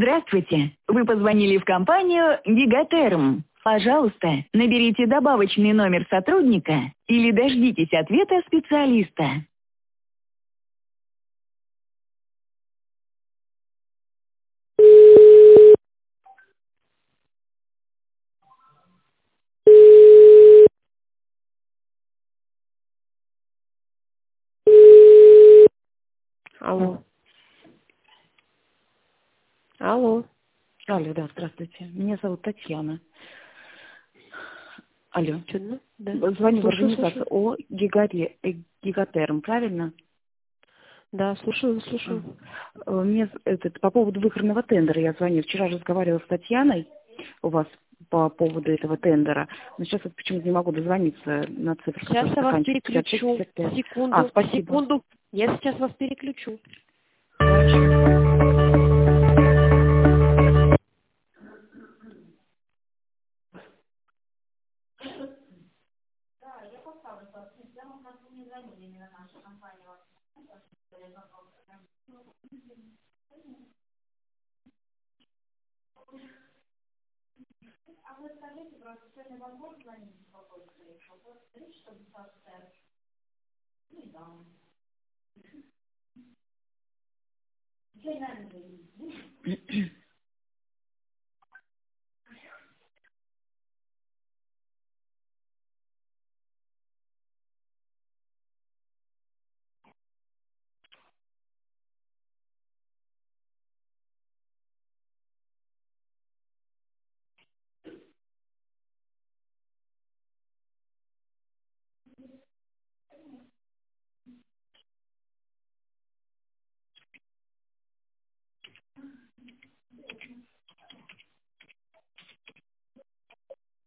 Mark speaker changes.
Speaker 1: Здравствуйте. Вы позвонили в компанию «Гигатерм». Пожалуйста, наберите добавочный номер сотрудника или дождитесь ответа специалиста.
Speaker 2: Алло. Алло.
Speaker 3: Алло, да, здравствуйте. Меня зовут Татьяна. Алло.
Speaker 2: Чудно? Да.
Speaker 3: Звоню в
Speaker 2: Слушаю,
Speaker 3: организацию
Speaker 2: слушаю.
Speaker 3: ООО «Гигатерм», правильно?
Speaker 2: Да, слушаю, слушаю.
Speaker 3: Мне по поводу выигранного тендера я звоню. Вчера разговаривала с Татьяной у вас по поводу этого тендера. Но сейчас вот почему-то не могу дозвониться на цифру,
Speaker 2: Сейчас
Speaker 3: которая
Speaker 2: я вас
Speaker 3: заканчивается
Speaker 2: переключу.
Speaker 3: 56-55.
Speaker 2: Секунду,
Speaker 3: Спасибо.
Speaker 2: секунду. Я сейчас вас переключу.
Speaker 3: Хорошо.